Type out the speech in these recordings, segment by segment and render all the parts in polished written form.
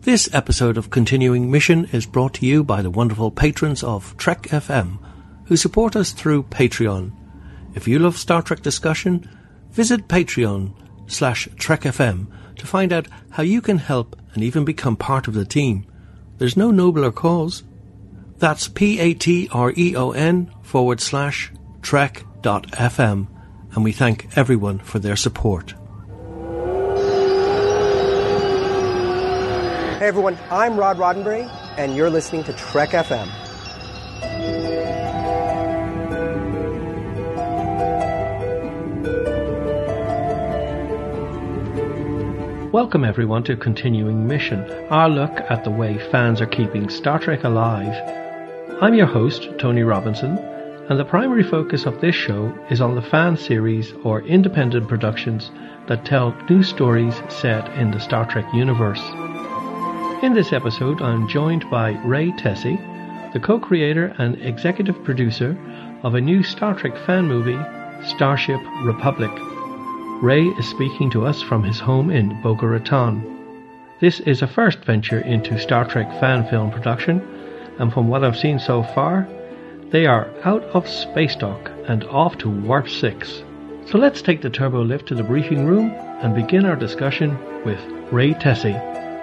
This episode of Continuing Mission is brought to you by the wonderful patrons of Trek FM, who support us through Patreon. If you love Star Trek discussion, visit patreon.com/trekfm to find out how you can help and even become part of the team. There's no nobler cause. That's patreon.com/trek.fm, and we thank everyone for their support. Hey everyone, I'm Rod Roddenberry, and you're listening to Trek FM. Welcome everyone to Continuing Mission, our look at the way fans are keeping Star Trek alive. I'm your host, Tony Robinson, and the primary focus of this show is on the fan series or independent productions that tell new stories set in the Star Trek universe. In this episode, I'm joined by Ray Tesi, the co-creator and executive producer of a new Star Trek fan movie, Starship Republic. Ray is speaking to us from his home in Boca Raton. This is a first venture into Star Trek fan film production, and from what I've seen so far, they are out of space dock and off to Warp 6. So let's take the turbo lift to the briefing room and begin our discussion with Ray Tesi.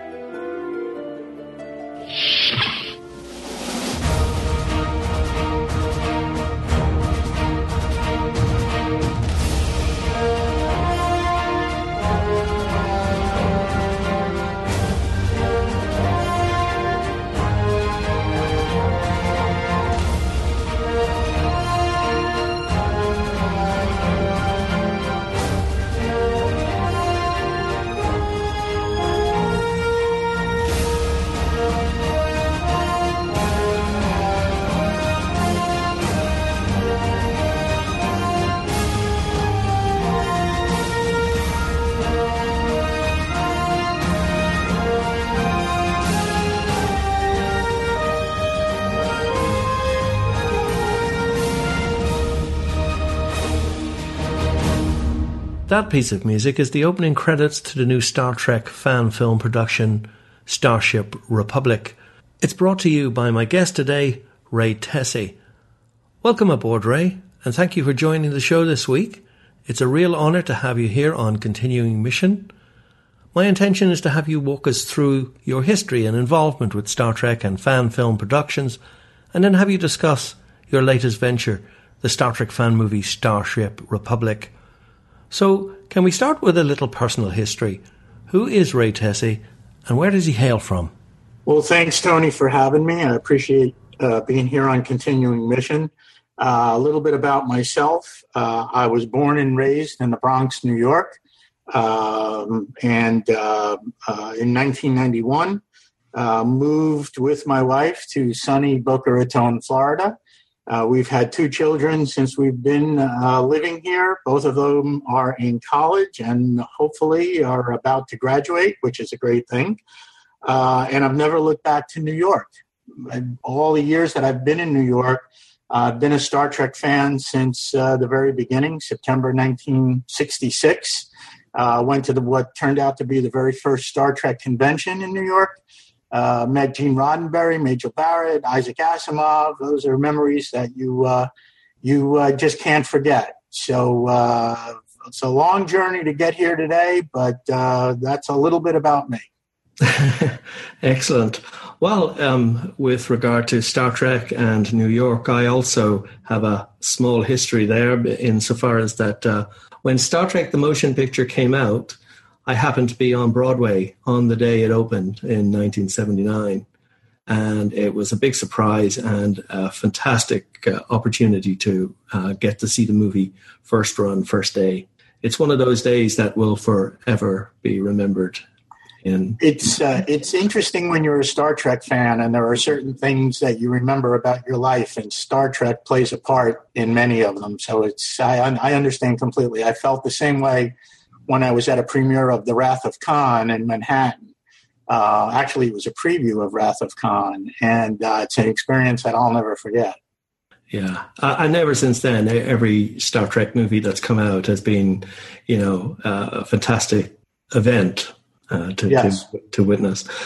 That piece of music is the opening credits to the new Star Trek fan film production, Starship Republic. It's brought to you by my guest today, Ray Tesi. Welcome aboard, Ray, and thank you for joining the show this week. It's a real honour to have you here on Continuing Mission. My intention is to have you walk us through your history and involvement with Star Trek and fan film productions, and then have you discuss your latest venture, the Star Trek fan movie Starship Republic. So, can we start with a little personal history? Who is Ray Tesi, and where does he hail from? Well, thanks, Tony, for having me. I appreciate being here on Continuing Mission. A little bit about myself. I was born and raised in the Bronx, New York, and in 1991, moved with my wife to sunny Boca Raton, Florida. We've had two children since we've been living here. Both of them are in college and hopefully are about to graduate, which is a great thing. And I've never looked back to New York. All the years that I've been in New York, I've been a Star Trek fan since the very beginning, September 1966. Went to what turned out to be the very first Star Trek convention in New York. Met Gene Roddenberry, Majel Barrett, Isaac Asimov. Those are memories that you just can't forget. So it's a long journey to get here today, but that's a little bit about me. Excellent. Well, with regard to Star Trek and New York, I also have a small history there insofar as that when Star Trek the Motion Picture came out, I happened to be on Broadway on the day it opened in 1979, and it was a big surprise and a fantastic opportunity to get to see the movie first run, first day. It's one of those days that will forever be remembered. It's interesting when you're a Star Trek fan and there are certain things that you remember about your life, and Star Trek plays a part in many of them. So I understand completely. I felt the same way when I was at a premiere of The Wrath of Khan in Manhattan. Actually, it was a preview of Wrath of Khan, and it's an experience that I'll never forget. Yeah, and ever since then, every Star Trek movie that's come out has been, a fantastic event to witness.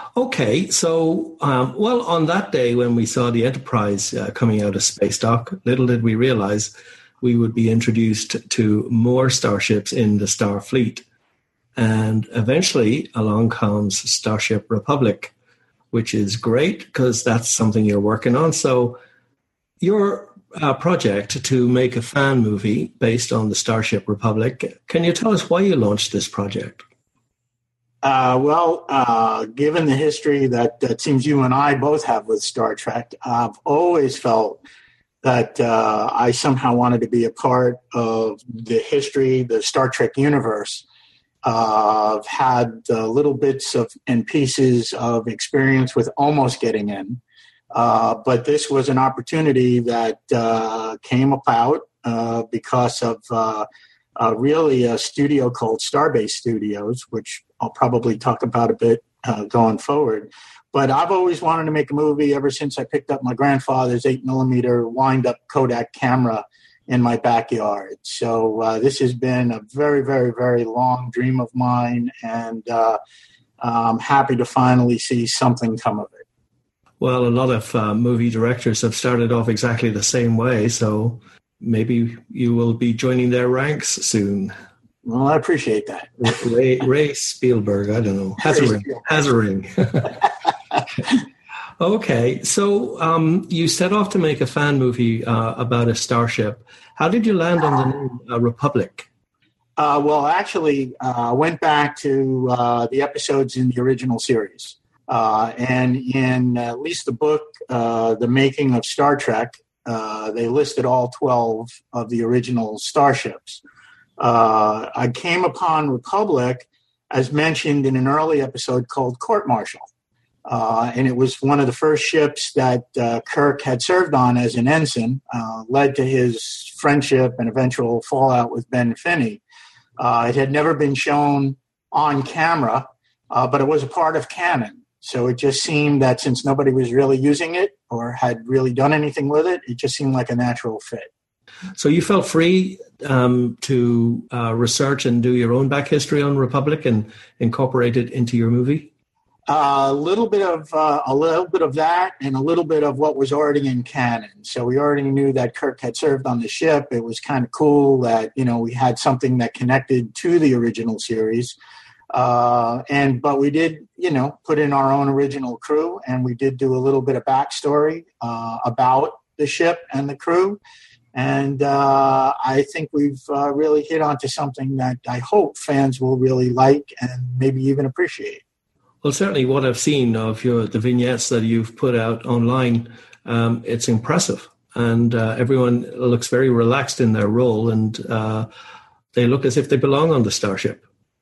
Okay, so, well, on that day when we saw the Enterprise coming out of space dock, little did we realize we would be introduced to more starships in the Starfleet. And eventually along comes Starship Republic, which is great because that's something you're working on. So your project to make a fan movie based on the Starship Republic, can you tell us why you launched this project? Given the history that seems you and I both have with Star Trek, I've always felt that I somehow wanted to be a part of the history, the Star Trek universe. I've had little bits of and pieces of experience with almost getting in. But this was an opportunity that came about because of really a studio called Starbase Studios, which I'll probably talk about a bit going forward. But I've always wanted to make a movie ever since I picked up my grandfather's 8mm wind-up Kodak camera in my backyard. So this has been a very, very, very long dream of mine, and I'm happy to finally see something come of it. Well, a lot of movie directors have started off exactly the same way, so maybe you will be joining their ranks soon. Well, I appreciate that. Ray Spielberg, I don't know. Has a ring. Okay, so you set off to make a fan movie about a starship. How did you land on the name Republic? I went back to the episodes in the original series. And in at least the book, The Making of Star Trek, they listed all 12 of the original starships. I came upon Republic, as mentioned in an early episode called Court Martial. And it was one of the first ships that Kirk had served on as an ensign, led to his friendship and eventual fallout with Ben Finney. It had never been shown on camera, but it was a part of canon. So it just seemed that since nobody was really using it or had really done anything with it, it just seemed like a natural fit. So you felt free to research and do your own back history on Republic and incorporate it into your movie? A little bit of that, and a little bit of what was already in canon. So we already knew that Kirk had served on the ship. It was kind of cool that we had something that connected to the original series. But we did, put in our own original crew, and we did do a little bit of backstory about the ship and the crew. And I think we've really hit onto something that I hope fans will really like and maybe even appreciate. Well, certainly what I've seen of the vignettes that you've put out online, it's impressive. And everyone looks very relaxed in their role, and they look as if they belong on the starship.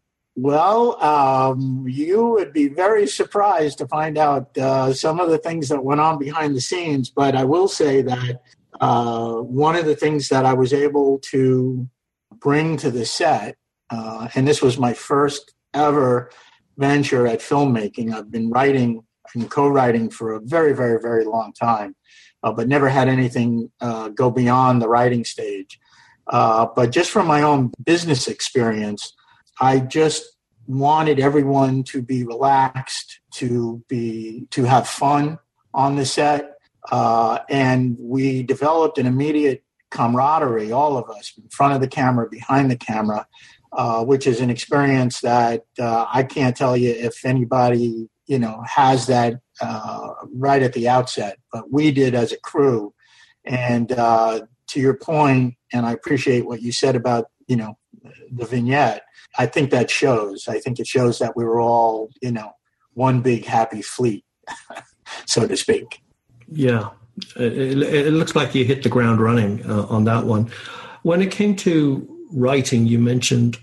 Well, you would be very surprised to find out some of the things that went on behind the scenes. But I will say that one of the things that I was able to bring to the set, and this was my first ever venture at filmmaking. I've been writing and co-writing for a very, very, very long time, but never had anything go beyond the writing stage. But just from my own business experience, I just wanted everyone to be relaxed, to have fun on the set. And we developed an immediate camaraderie, all of us, in front of the camera, behind the camera, which is an experience that I can't tell you if anybody, has that right at the outset. But we did as a crew. And to your point, and I appreciate what you said about, the vignette, I think that shows. I think it shows that we were all, one big happy fleet, so to speak. Yeah, it looks like you hit the ground running on that one. When it came to writing, you mentioned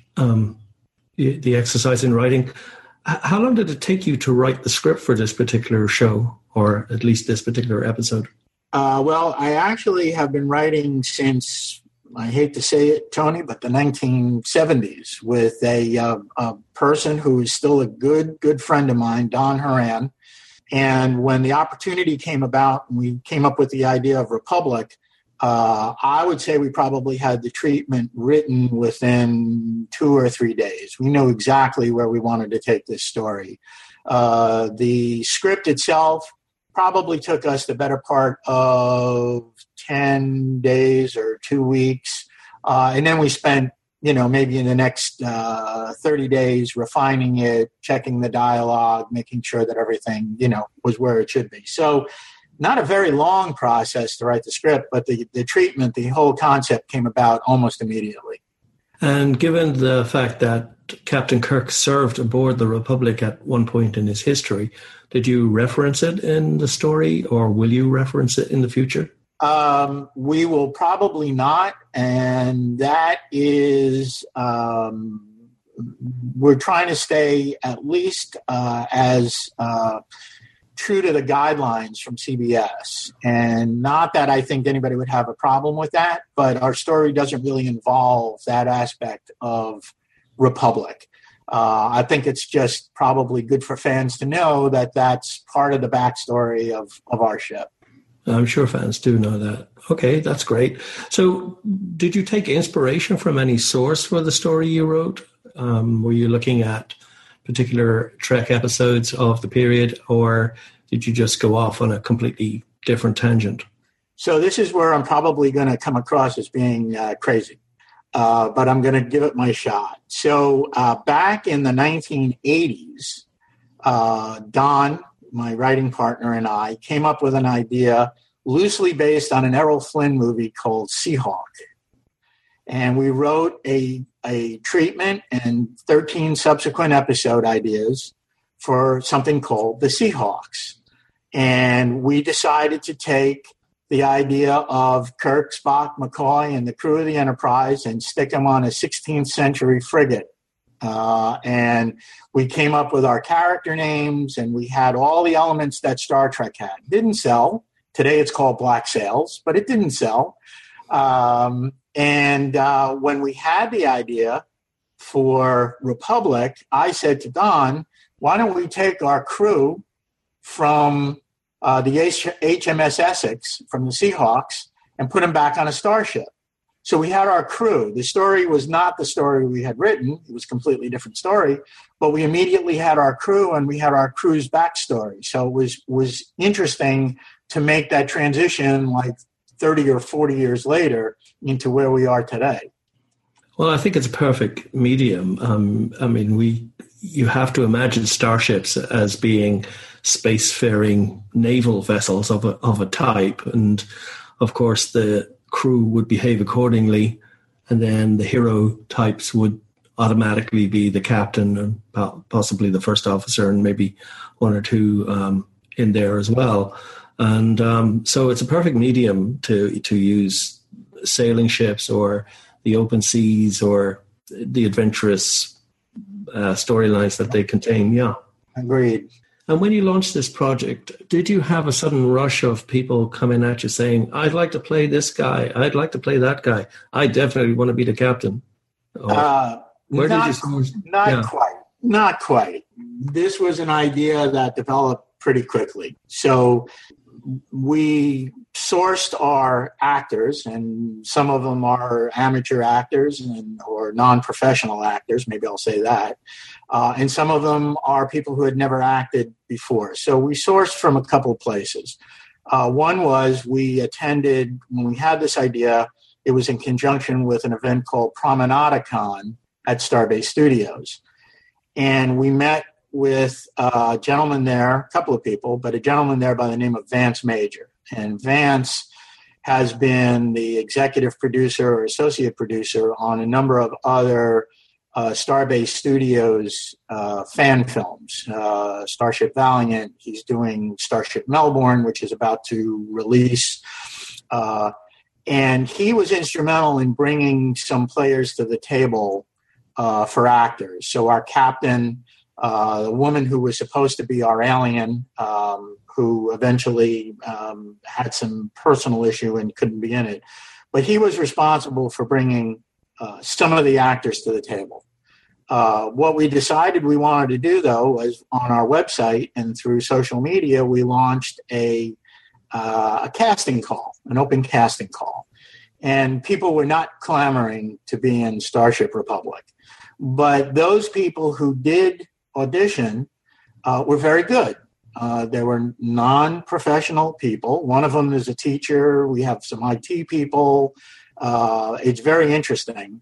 the exercise in writing. How long did it take you to write the script for this particular show, or at least this particular episode? I actually have been writing since, I hate to say it, Tony, but the 1970s with a person who is still a good friend of mine, Don Horan. And when the opportunity came about and we came up with the idea of Republic, I would say we probably had the treatment written within 2 or 3 days. We knew exactly where we wanted to take this story. The script itself probably took us the better part of 10 days or 2 weeks. And then we spent, maybe in the next 30 days refining it, checking the dialogue, making sure that everything, was where it should be. So not a very long process to write the script, but the treatment, the whole concept came about almost immediately. And given the fact that Captain Kirk served aboard the Republic at one point in his history, did you reference it in the story, or will you reference it in the future? We will probably not, and that is, we're trying to stay at least as true to the guidelines from CBS. And not that I think anybody would have a problem with that, but our story doesn't really involve that aspect of Republic. I think it's just probably good for fans to know that that's part of the backstory of our ship. I'm sure fans do know that. Okay, that's great. So did you take inspiration from any source for the story you wrote? Were you looking at particular Trek episodes of the period, or did you just go off on a completely different tangent? So this is where I'm probably going to come across as being crazy, but I'm going to give it my shot. So back in the 1980s, Don, my writing partner, and I came up with an idea loosely based on an Errol Flynn movie called Seahawk. And we wrote a treatment and 13 subsequent episode ideas for something called the Seahawks. And we decided to take the idea of Kirk, Spock, McCoy, and the crew of the Enterprise and stick them on a 16th century frigate. And we came up with our character names, and we had all the elements that Star Trek had. Didn't sell. Today it's called Black Sails, but it didn't sell. And when we had the idea for Republic, I said to Don, why don't we take our crew from the HMS Essex, from the Seahawks, and put them back on a starship? So we had our crew. The story was not the story we had written. It was a completely different story. But we immediately had our crew, and we had our crew's backstory. So it was interesting to make that transition like 30 or 40 years later into where we are today. Well, I think it's a perfect medium. You have to imagine starships as being spacefaring naval vessels of a type. And of course, the crew would behave accordingly. And then the hero types would automatically be the captain and possibly the first officer and maybe one or two in there as well. And so it's a perfect medium to use sailing ships or the open seas or the adventurous storylines that they contain. Yeah. Agreed. And when you launched this project, did you have a sudden rush of people coming at you saying, I'd like to play this guy, I'd like to play that guy, I definitely want to be the captain? Where did you start? Not quite. This was an idea that developed pretty quickly. So we sourced our actors, and some of them are amateur actors or non-professional actors, maybe I'll say that. And some of them are people who had never acted before. So we sourced from a couple of places. One was we attended, when we had this idea, it was in conjunction with an event called Promenadicon at Starbase Studios. And we met with a gentleman there, a couple of people, but a gentleman there by the name of Vance Major. And Vance has been the executive producer or associate producer on a number of other Starbase Studios fan films. Starship Valiant, he's doing Starship Melbourne, which is about to release. And he was instrumental in bringing some players to the table for actors. So our captain, the woman who was supposed to be our alien, who eventually had some personal issue and couldn't be in it. But he was responsible for bringing some of the actors to the table. What we decided we wanted to do, though, was on our website and through social media, we launched a casting call, an open casting call. And people were not clamoring to be in Starship Republic. But those people who did audition were very good. They were non-professional people. One of them is a teacher. We have some IT people. It's very interesting.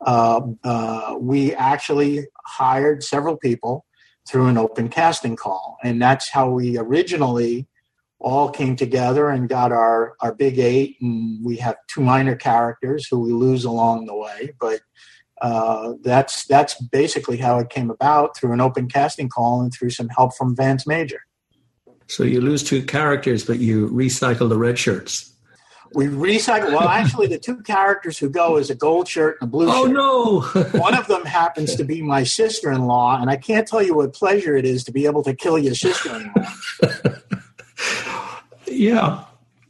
We actually hired several people through an open casting call. And that's how we originally all came together and got our big 8. And we have 2 minor characters who we lose along the way. But that's basically how it came about, through an open casting call and through some help from Vance Major. So you lose 2 characters, but you recycle the red shirts. We recycle. Well, actually, the 2 characters who go is a gold shirt and a blue shirt. Oh, no. One of them happens to be my sister-in-law, and I can't tell you what pleasure it is to be able to kill your sister-in-law. Yeah.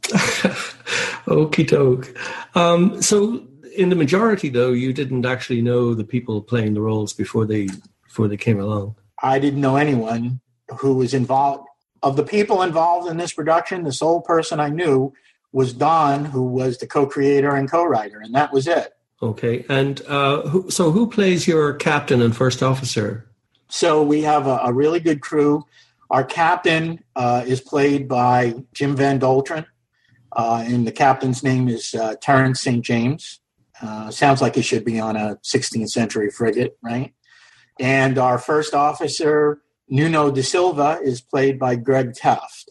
Okie doke. So in the majority, though, you didn't actually know the people playing the roles before they came along. I didn't know anyone who was involved. Of the people involved in this production, the sole person I knew was Don, who was the co-creator and co-writer, and that was it. Okay. And who plays your captain and first officer? So we have a really good crew. Our captain is played by Jim Van Doltren, and the captain's name is Terrence St. James. Sounds like he should be on a 16th century frigate, right? And our first officer, Nuno da Silva, is played by Greg Teft.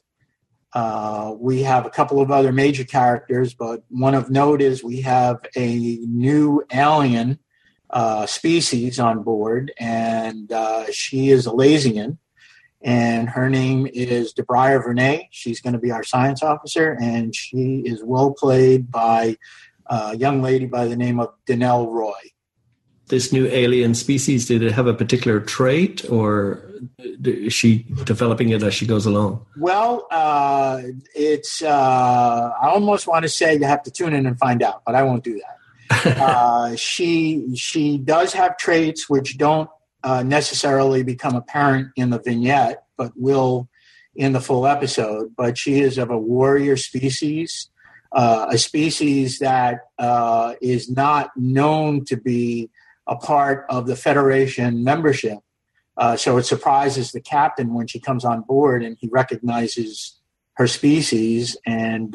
We have a couple of other major characters, but one of note is we have a new alien species on board, and she is a Lazian, and her name is Debriar Vernay. She's going to be our science officer, and she is well played by a young lady by the name of Danelle Roy. This new alien species, did it have a particular trait, or is she developing it as she goes along? Well, it's I almost want to say you have to tune in and find out, but I won't do that. She does have traits which don't necessarily become apparent in the vignette, but will in the full episode. But she is of a warrior species, a species that is not known to be a part of the Federation membership. So it surprises the captain when she comes on board and he recognizes her species. And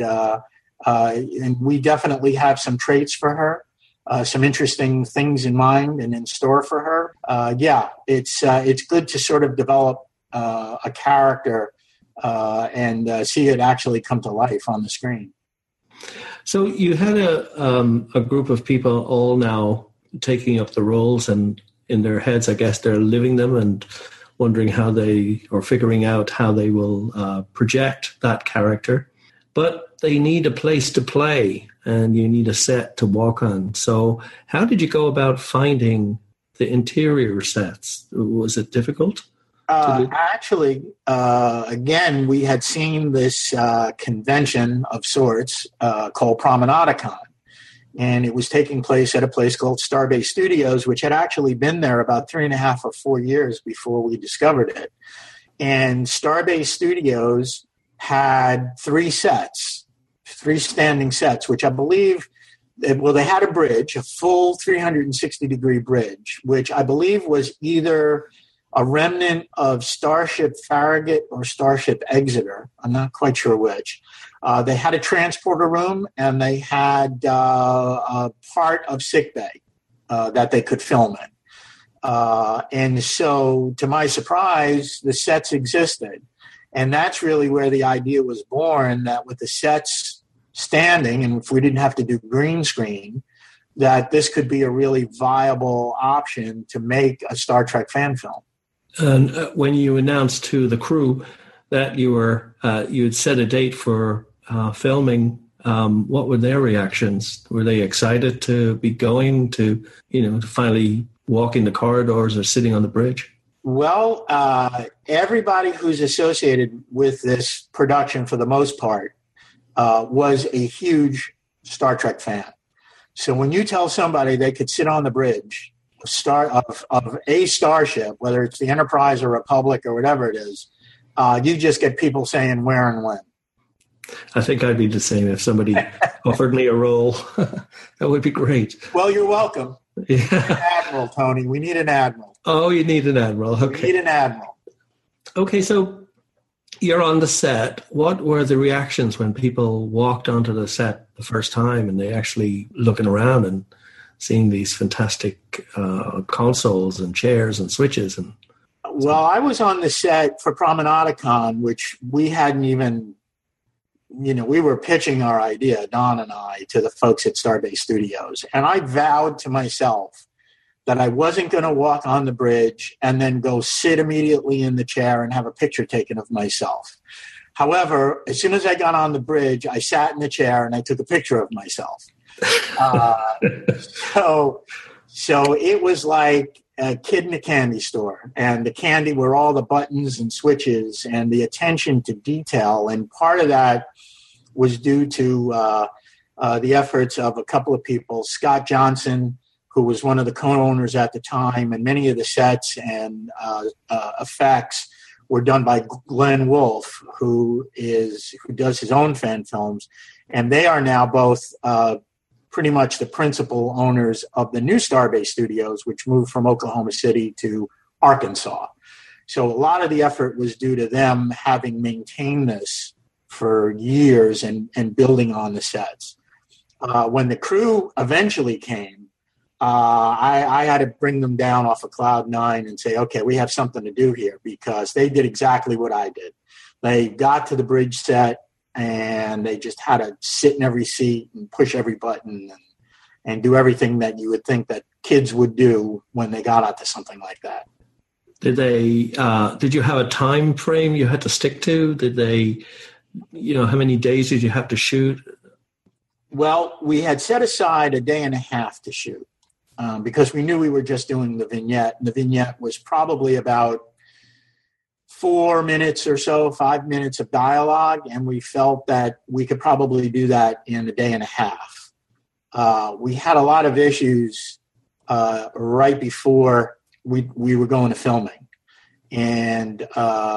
we definitely have some traits for her, some interesting things in mind and in store for her. It's good to sort of develop a character and see it actually come to life on the screen. So you had a group of people all now taking up the roles, and in their heads, I guess they're living them and wondering figuring out how they will project that character. But they need a place to play, and you need a set to walk on. So how did you go about finding the interior sets? Was it difficult? Actually, again, we had seen this convention of sorts called Promenadicon. And it was taking place at a place called Starbase Studios, which had actually been there about 3.5 or 4 years before we discovered it. And Starbase Studios had 3 standing sets, which I believe, they had a bridge, a full 360-degree bridge, which I believe was either a remnant of Starship Farragut or Starship Exeter. I'm not quite sure which. They had a transporter room, and they had a part of sickbay that they could film in. And so, to my surprise, the sets existed. And that's really where the idea was born, that with the sets standing, and if we didn't have to do green screen, that this could be a really viable option to make a Star Trek fan film. And when you announced to the crew that you had set a date for filming, what were their reactions? Were they excited to be going to finally walk in the corridors or sitting on the bridge? Well, everybody who's associated with this production, for the most part, was a huge Star Trek fan. So when you tell somebody they could sit on the bridge of a starship, whether it's the Enterprise or Republic or whatever it is, you just get people saying where and when. I think I'd be the same if somebody offered me a role. That would be great. Well, you're welcome. Yeah. An admiral, Tony. We need an admiral. Oh, you need an admiral. Okay. We need an admiral. Okay, so you're on the set. What were the reactions when people walked onto the set the first time and they actually looking around and seeing these fantastic consoles and chairs and switches? And well, I was on the set for Promenadicon, which we hadn't even, we were pitching our idea, Don and I, to the folks at Starbase Studios. And I vowed to myself that I wasn't going to walk on the bridge and then go sit immediately in the chair and have a picture taken of myself. However, as soon as I got on the bridge, I sat in the chair and I took a picture of myself. So it was like a kid in a candy store, and the candy were all the buttons and switches and the attention to detail. And part of that was due to the efforts of a couple of people, Scott Johnson, who was one of the co-owners at the time, and many of the sets and effects were done by Glenn Wolfe, who does his own fan films, and they are now both pretty much the principal owners of the new Starbase Studios, which moved from Oklahoma City to Arkansas. So a lot of the effort was due to them having maintained this for years and building on the sets. When the crew eventually came, I had to bring them down off of Cloud 9 and say, okay, we have something to do here, because they did exactly what I did. They got to the bridge set and they just had to sit in every seat and push every button and do everything that you would think that kids would do when they got out to something like that. Did you have a time frame you had to stick to? Did they, how many days did you have to shoot? Well, we had set aside a day and a half to shoot. Because we knew we were just doing the vignette. The vignette was probably about 4 minutes or so, 5 minutes of dialogue, and we felt that we could probably do that in a day and a half. We had a lot of issues right before we were going to filming. And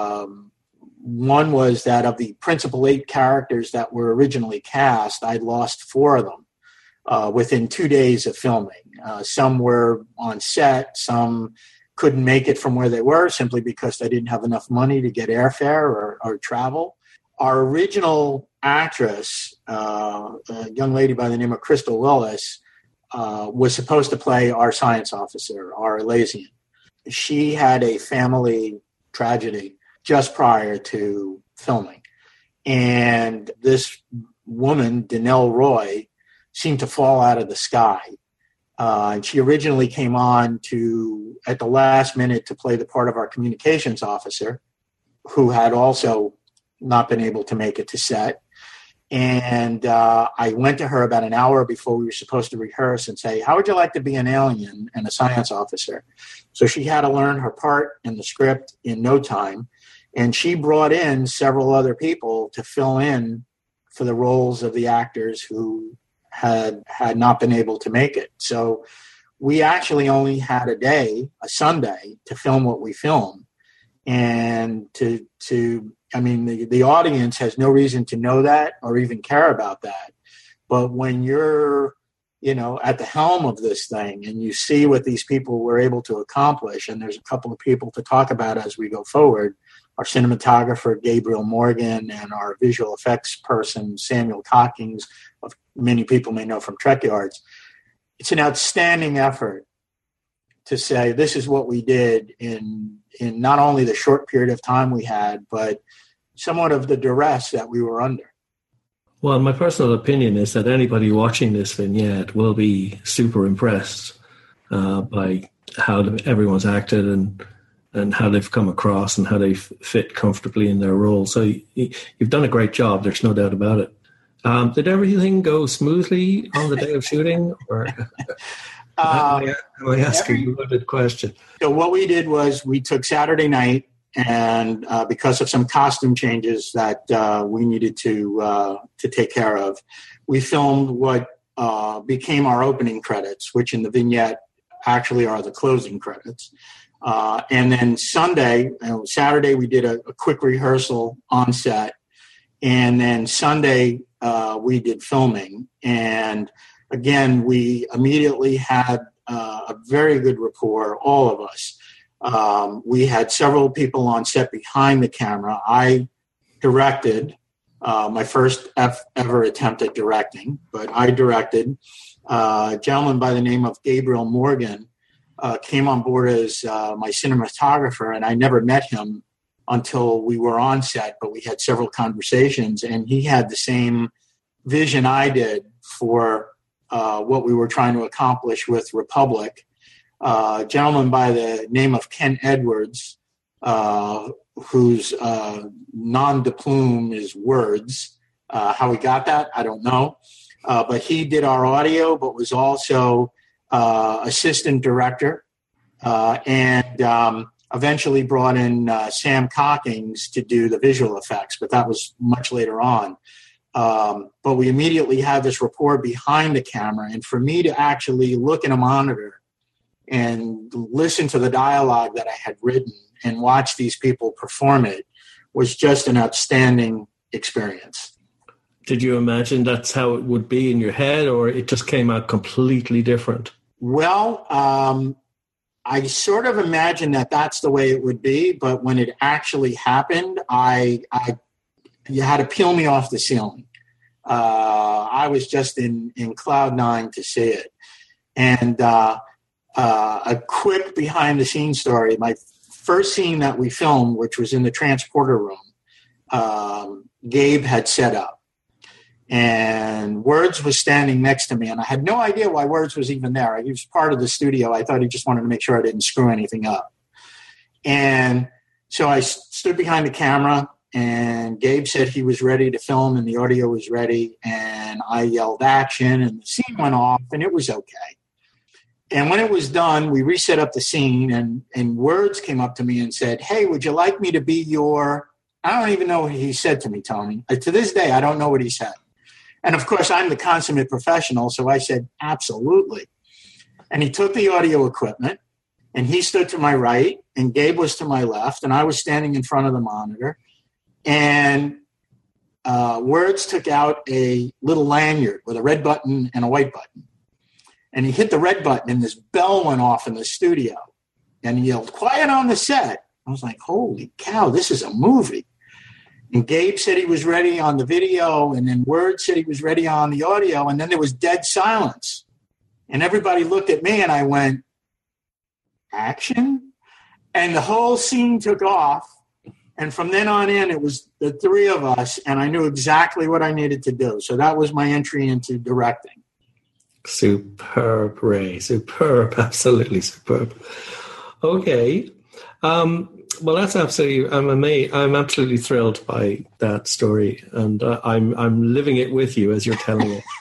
one was that of the principal 8 characters that were originally cast, I'd lost 4 of them within 2 days of filming. Some were on set, some couldn't make it from where they were simply because they didn't have enough money to get airfare or travel. Our original actress, a young lady by the name of Crystal Willis, was supposed to play our science officer, our Elazian. She had a family tragedy just prior to filming. And this woman, Danelle Roy, seemed to fall out of the sky. And she originally came on at the last minute to play the part of our communications officer, who had also not been able to make it to set. And I went to her about an hour before we were supposed to rehearse and say, how would you like to be an alien and a science officer? So she had to learn her part in the script in no time. And she brought in several other people to fill in for the roles of the actors who had not been able to make it. So we actually only had a Sunday, to film what we filmed. And the audience has no reason to know that or even care about that. But when you're, at the helm of this thing and you see what these people were able to accomplish, and there's a couple of people to talk about as we go forward, our cinematographer, Gabriel Morgan, and our visual effects person, Samuel Cockings, many people may know from Trek Yards. It's an outstanding effort to say this is what we did in not only the short period of time we had, but somewhat of the duress that we were under. Well, my personal opinion is that anybody watching this vignette will be super impressed by how everyone's acted and how they've come across and how they fit comfortably in their role. So you've done a great job. There's no doubt about it. Did everything go smoothly on the day of shooting? Or am I asking a loaded question? So what we did was we took Saturday night, and because of some costume changes that we needed to take care of, we filmed what became our opening credits, which in the vignette actually are the closing credits. And then Saturday we did a quick rehearsal on set, and then Sunday we did filming. And again, we immediately had a very good rapport, all of us. We had several people on set behind the camera. I directed my first ever attempt at directing, but I directed. A gentleman by the name of Gabriel Morgan came on board as my cinematographer, and I never met him until we were on set, but we had several conversations, and he had the same vision I did for what we were trying to accomplish with Republic. A gentleman by the name of Ken Edwards, whose nom de plume is words. How he got that, I don't know. But he did our audio, but was also assistant director, and eventually brought in Sam Cockings to do the visual effects, but that was much later on. But we immediately had this rapport behind the camera, and for me to actually look in a monitor and listen to the dialogue that I had written and watch these people perform it was just an outstanding experience. Did you imagine that's how it would be in your head, or it just came out completely different? Well, I sort of imagined that that's the way it would be, but when it actually happened, you had to peel me off the ceiling. I was just in cloud nine to see it. And a quick behind-the-scenes story, my first scene that we filmed, which was in the transporter room, Gabe had set up. And Words was standing next to me, and I had no idea why Words was even there. He was part of the studio. I thought he just wanted to make sure I didn't screw anything up. And so I stood behind the camera, and Gabe said he was ready to film, and the audio was ready, and I yelled action, and the scene went off, and it was okay. And when it was done, we reset up the scene, and Words came up to me and said, "Hey, would you like me to be your..." I don't even know what he said to me, Tony. To this day, I don't know what he said. And, of course, I'm the consummate professional, so I said, absolutely. And he took the audio equipment, and he stood to my right, and Gabe was to my left, and I was standing in front of the monitor. And Words took out a little lanyard with a red button and a white button. And he hit the red button, and this bell went off in the studio. And he yelled, "Quiet on the set." I was like, holy cow, this is a movie. And Gabe said he was ready on the video, and then Words said he was ready on the audio, and then there was dead silence. And everybody looked at me, and I went, action? And the whole scene took off. And from then on in, it was the three of us, and I knew exactly what I needed to do. So that was my entry into directing. Superb, Ray. Superb. Absolutely superb. Okay. Well, that's absolutely. I'm amazed. I'm absolutely thrilled by that story, and I'm living it with you as you're telling it.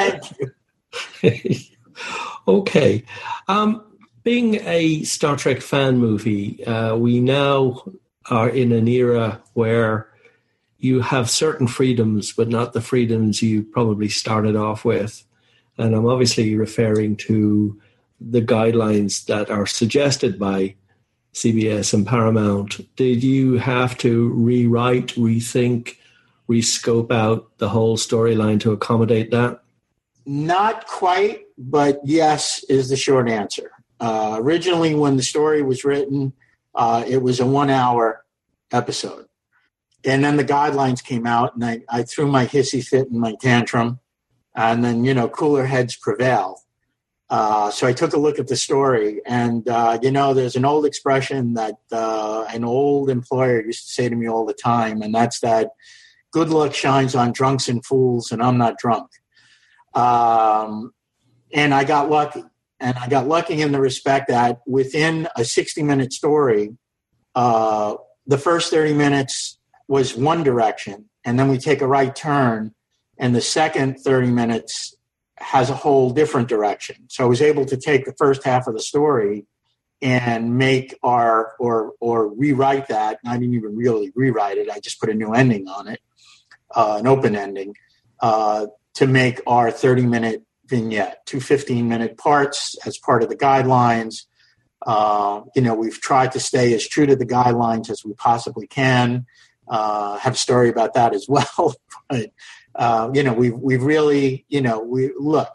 Thank you. Okay, being a Star Trek fan movie, we now are in an era where you have certain freedoms, but not the freedoms you probably started off with, and I'm obviously referring to the guidelines that are suggested by CBS and Paramount. Did you have to rewrite, rethink, rescope out the whole storyline to accommodate that? Not quite, but yes is the short answer. Originally, when the story was written, it was a 1-hour episode. And then the guidelines came out, and I threw my hissy fit and my tantrum, and then, cooler heads prevail. So I took a look at the story, and, there's an old expression that an old employer used to say to me all the time, and that's that good luck shines on drunks and fools, and I'm not drunk. And I got lucky. And I got lucky in the respect that within a 60-minute story, the first 30 minutes was one direction, and then we take a right turn, and the second 30 minutes has a whole different direction. So I was able to take the first half of the story and make or rewrite that. I didn't even really rewrite it. I just put a new ending on it, an open ending, to make our 30-minute vignette, 2 15-minute parts as part of the guidelines. We've tried to stay as true to the guidelines as we possibly can. Have a story about that as well. But, we've really,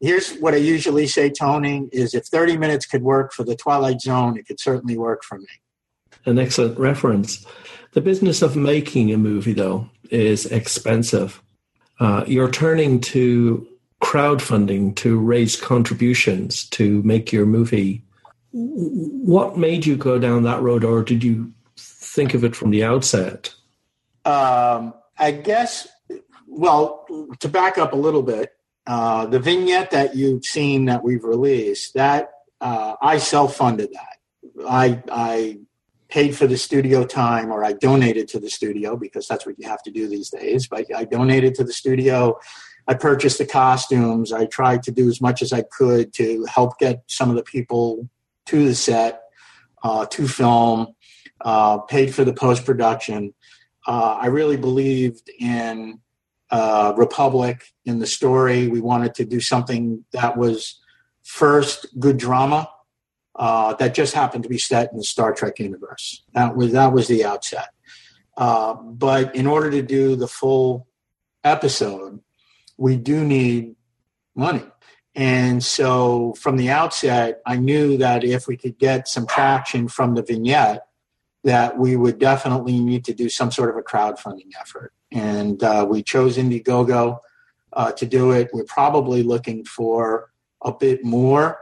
here's what I usually say, Tony, is if 30 minutes could work for the Twilight Zone, it could certainly work for me. An excellent reference. The business of making a movie, though, is expensive. You're turning to crowdfunding to raise contributions to make your movie. What made you go down that road, or did you think of it from the outset? I guess, well, to back up a little bit, the vignette that you've seen that we've released, that I self-funded that. I paid for the studio time, or I donated to the studio, because that's what you have to do these days. But I donated to the studio. I purchased the costumes. I tried to do as much as I could to help get some of the people to the set, to film, paid for the post-production. I really believed in Republic, in the story. We wanted to do something that was first good drama, that just happened to be set in the Star Trek universe. That was the outset. But in order to do the full episode, we do need money. And so from the outset, I knew that if we could get some traction from the vignette, that we would definitely need to do some sort of a crowdfunding effort. And we chose Indiegogo to do it. We're probably looking for a bit more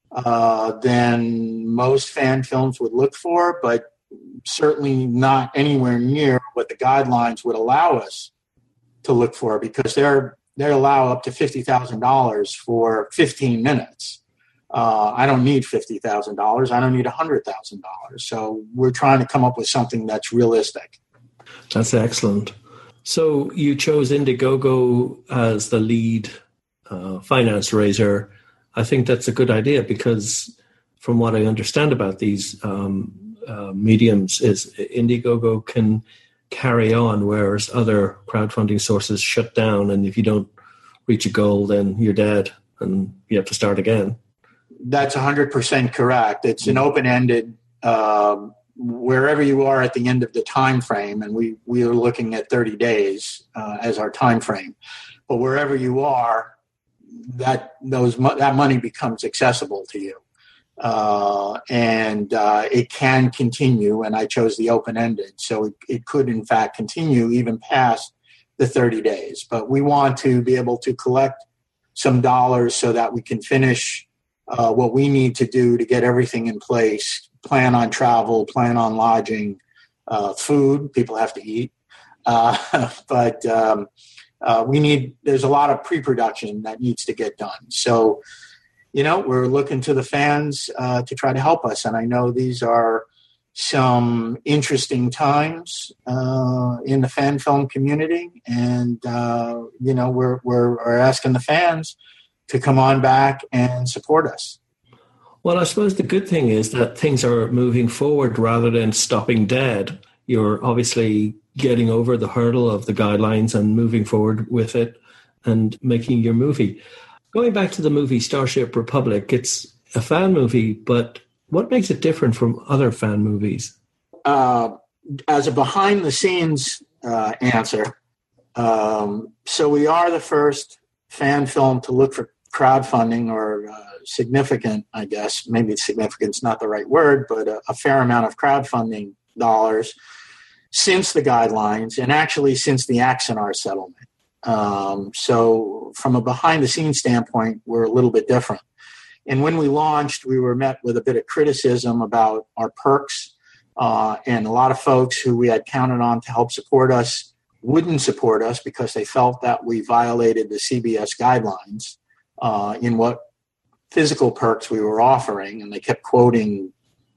than most fan films would look for, but certainly not anywhere near what the guidelines would allow us to look for, because they allow up to $50,000 for 15 minutes. I don't need $50,000. I don't need $100,000. So we're trying to come up with something that's realistic. That's excellent. So you chose Indiegogo as the lead finance raiser. I think that's a good idea, because from what I understand about these mediums is Indiegogo can carry on, whereas other crowdfunding sources shut down. And if you don't reach a goal, then you're dead and you have to start again. That's 100% correct. It's an open-ended, wherever you are at the end of the time frame, and we are looking at 30 days as our time frame. But wherever you are, that money becomes accessible to you, and it can continue. And I chose the open-ended, so it could in fact continue even past the 30 days. But we want to be able to collect some dollars so that we can finish what we need to do to get everything in place, plan on travel, plan on lodging, food. People have to eat. But there's a lot of pre-production that needs to get done. So, we're looking to the fans to try to help us. And I know these are some interesting times in the fan film community. And, we're asking the fans to come on back and support us. Well, I suppose the good thing is that things are moving forward rather than stopping dead. You're obviously getting over the hurdle of the guidelines and moving forward with it and making your movie. Going back to the movie Starship Republic, it's a fan movie, but what makes it different from other fan movies? As a behind-the-scenes answer, so we are the first fan film to look for crowdfunding, or significant, I guess, maybe significant's not the right word, but a fair amount of crowdfunding dollars since the guidelines, and actually since the Axanar settlement. So from a behind-the-scenes standpoint, we're a little bit different. And when we launched, we were met with a bit of criticism about our perks, and a lot of folks who we had counted on to help support us wouldn't support us because they felt that we violated the CBS guidelines in what physical perks we were offering. And they kept quoting,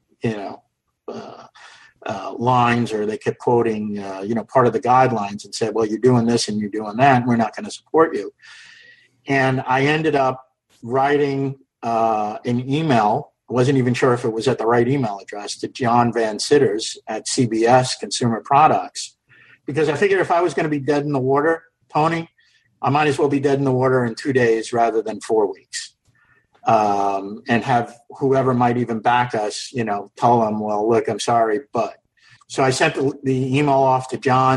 lines, or they kept quoting, part of the guidelines, and said, well, you're doing this and you're doing that, and we're not going to support you. And I ended up writing an email. I wasn't even sure if it was at the right email address, to John Van Sitters at CBS Consumer Products, because I figured if I was going to be dead in the water, Tony, I might as well be dead in the water in 2 days rather than 4 weeks. And have whoever might even back us, tell them, well, look, I'm sorry, but. So I sent the email off to John.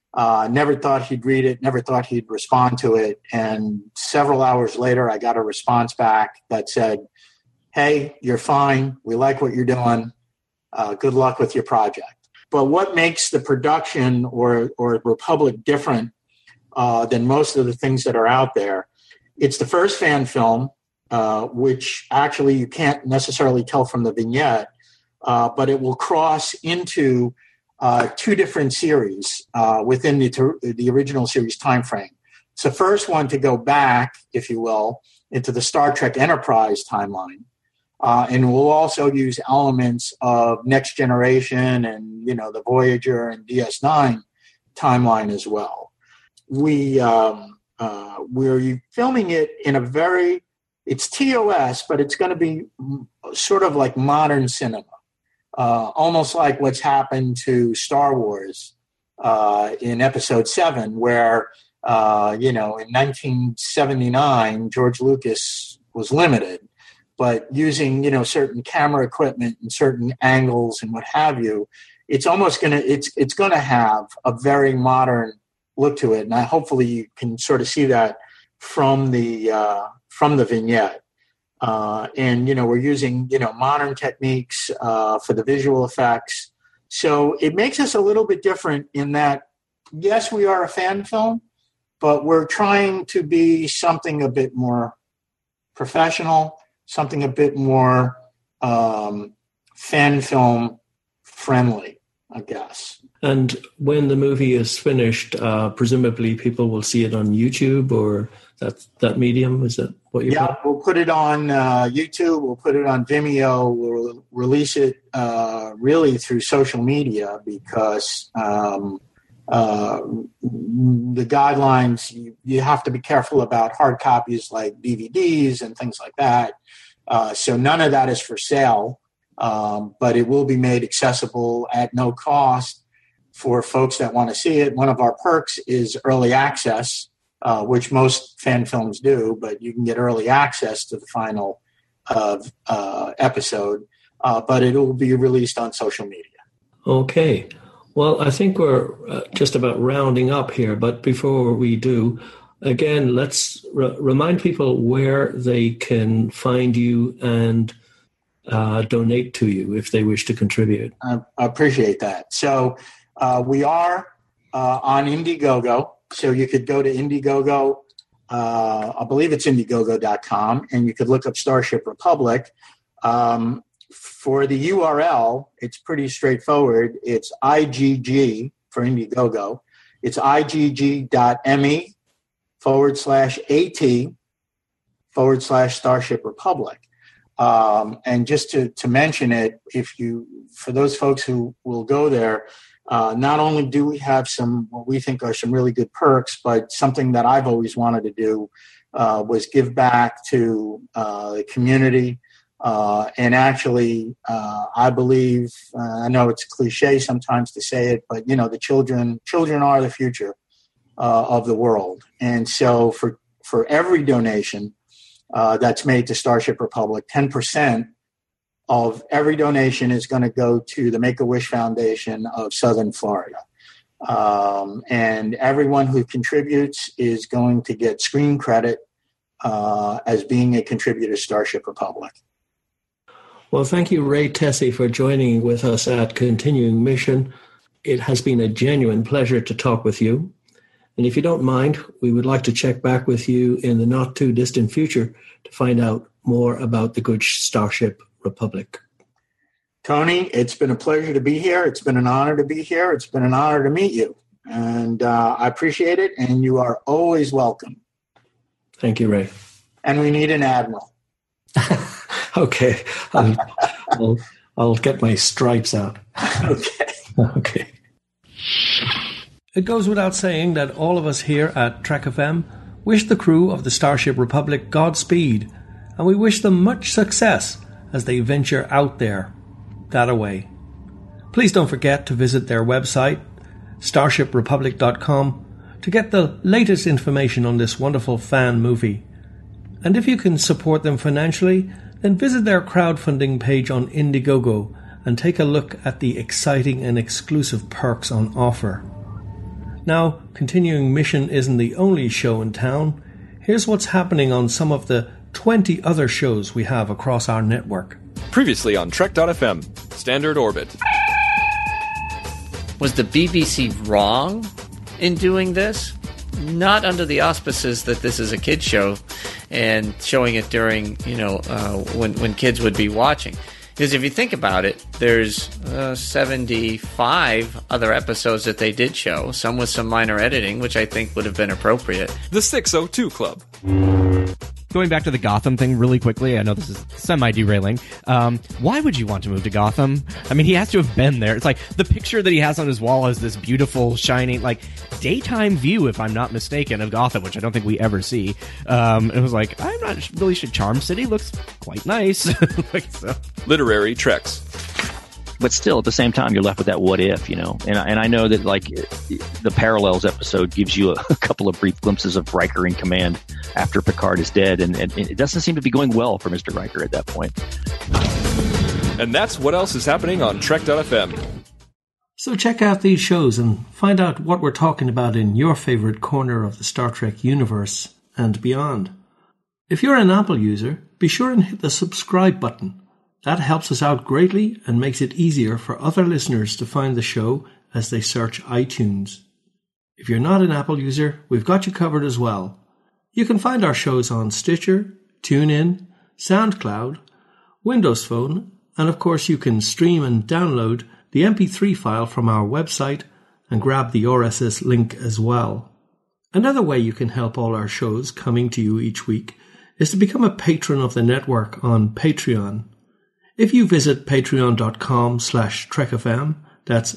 Never thought he'd read it, never thought he'd respond to it. And several hours later, I got a response back that said, "Hey, you're fine. We like what you're doing. Good luck with your project." But what makes the production or Republic different than most of the things that are out there? It's the first fan film, which actually you can't necessarily tell from the vignette, but it will cross into two different series within the original series timeframe. It's the first one to go back, if you will, into the Star Trek Enterprise timeline. And we'll also use elements of Next Generation and, the Voyager and DS9 timeline as well. We're filming it in it's TOS, but it's going to be sort of like modern cinema, almost like what's happened to Star Wars in Episode 7, where, in 1979, George Lucas was limited. But using, certain camera equipment and certain angles and what have you, it's almost it's going to have a very modern look to it. And hopefully you can sort of see that from the vignette. And, we're using, modern techniques for the visual effects. So it makes us a little bit different in that, yes, we are a fan film, but we're trying to be something a bit more professional, something a bit more fan film friendly, I guess. And when the movie is finished, presumably people will see it on YouTube, or that medium? Is that what you're Yeah, we'll put it on YouTube. We'll put it on Vimeo. We'll release it really through social media because the guidelines, you have to be careful about hard copies like DVDs and things like that. So none of that is for sale, but it will be made accessible at no cost for folks that want to see it. One of our perks is early access, which most fan films do, but you can get early access to the final episode, but it will be released on social media. Okay. Well, I think we're just about rounding up here, but before we do, again, let's remind people where they can find you and donate to you if they wish to contribute. I appreciate that. So we are on Indiegogo. So you could go to Indiegogo. I believe it's Indiegogo.com, and you could look up Starship Republic. For the URL, it's pretty straightforward. It's IGG for Indiegogo. It's igg.me/AT/Starship Republic. And just to mention it, for those folks who will go there, not only do we have what we think are some really good perks, but something that I've always wanted to do was give back to the community. And actually, I believe, I know it's cliche sometimes to say it, but, the children are the future of the world. And so for every donation that's made to Starship Republic, 10% of every donation is going to go to the Make-A-Wish Foundation of Southern Florida. And everyone who contributes is going to get screen credit as being a contributor to Starship Republic. Well, thank you, Ray Tesi, for joining with us at Continuing Mission. It has been a genuine pleasure to talk with you. And if you don't mind, we would like to check back with you in the not-too-distant future to find out more about the good Starship Republic. Tony, it's been a pleasure to be here. It's been an honor to be here. It's been an honor to meet you. And I appreciate it, and you are always welcome. Thank you, Ray. And we need an admiral. Okay. I'll get my stripes out. Okay. It goes without saying that all of us here at Trek FM wish the crew of the Starship Republic Godspeed, and we wish them much success as they venture out there, that away. Please don't forget to visit their website, starshiprepublic.com, to get the latest information on this wonderful fan movie. And if you can support them financially, then visit their crowdfunding page on Indiegogo and take a look at the exciting and exclusive perks on offer. Now, Continuing Mission isn't the only show in town. Here's what's happening on some of the 20 other shows we have across our network. Previously on Trek.fm, Standard Orbit. Was the BBC wrong in doing this? Not under the auspices that this is a kids show and showing it during, when kids would be watching. Because if you think about it, there's 75 other episodes that they did show, some with some minor editing, which I think would have been appropriate. The 602 Club. Going back to the Gotham thing really quickly, I know this is semi-derailing. Why would you want to move to Gotham? I mean, he has to have been there. It's like the picture that he has on his wall is this beautiful, shining, like, daytime view, if I'm not mistaken, of Gotham, which I don't think we ever see. It was like, I'm not really sure. Charm City looks quite nice. So. Literary Treks. But still, at the same time, you're left with that what if, And I know that, like, the Parallels episode gives you a couple of brief glimpses of Riker in command after Picard is dead, and it doesn't seem to be going well for Mr. Riker at that point. And that's what else is happening on Trek.fm. So check out these shows and find out what we're talking about in your favourite corner of the Star Trek universe and beyond. If you're an Apple user, be sure and hit the subscribe button. That helps us out greatly and makes it easier for other listeners to find the show as they search iTunes. If you're not an Apple user, we've got you covered as well. You can find our shows on Stitcher, TuneIn, SoundCloud, Windows Phone, and of course you can stream and download the MP3 file from our website and grab the RSS link as well. Another way you can help all our shows coming to you each week is to become a patron of the network on Patreon. If you visit patreon.com/trekfm, that's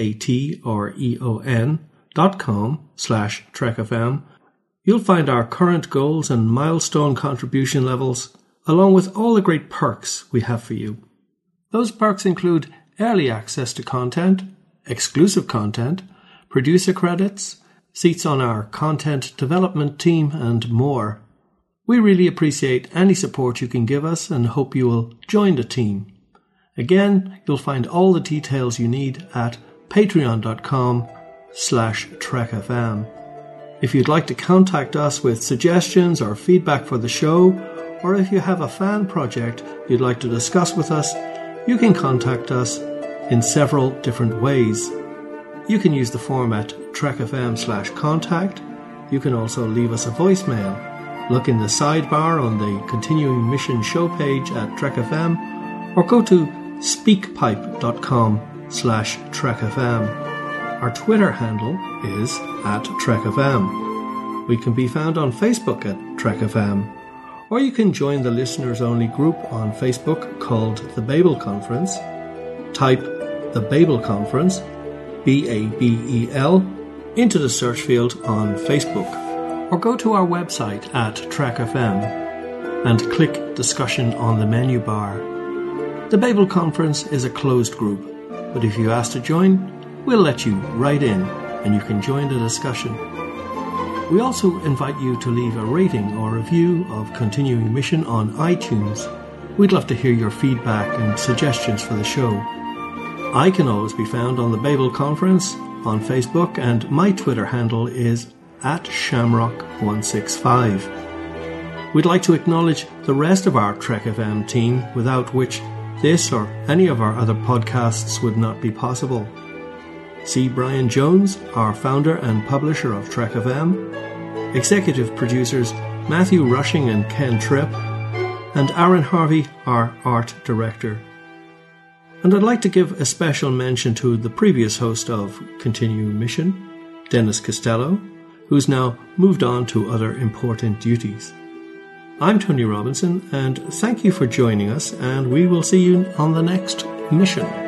patreon.com/trekfm, you'll find our current goals and milestone contribution levels, along with all the great perks we have for you. Those perks include early access to content, exclusive content, producer credits, seats on our content development team, and more. We really appreciate any support you can give us and hope you will join the team. Again, you'll find all the details you need at patreon.com/trekfm. If you'd like to contact us with suggestions or feedback for the show, or if you have a fan project you'd like to discuss with us, you can contact us in several different ways. You can use the form at trekfm/contact. You can also leave us a voicemail. Look in the sidebar on the Continuing Mission show page at Trek FM, or go to speakpipe.com/trekfm. Our Twitter handle is @trekfm. We can be found on Facebook at Trek FM, or you can join the listeners-only group on Facebook called The Babel Conference. Type The Babel Conference, BABEL, into the search field on Facebook, or go to our website at Trek FM and click Discussion on the menu bar. The Babel Conference is a closed group, but if you ask to join, we'll let you right in and you can join the discussion. We also invite you to leave a rating or review of Continuing Mission on iTunes. We'd love to hear your feedback and suggestions for the show. I can always be found on the Babel Conference on Facebook, and my Twitter handle is @Shamrock165. We'd like to acknowledge the rest of our Trek FM team, without which this or any of our other podcasts would not be possible. C. Brian Jones, our founder and publisher of Trek FM, executive producers Matthew Rushing and Ken Tripp, and Aaron Harvey, our art director. And I'd like to give a special mention to the previous host of Continuing Mission, Dennis Costello, who's now moved on to other important duties. I'm Tony Robinson, and thank you for joining us, and we will see you on the next mission.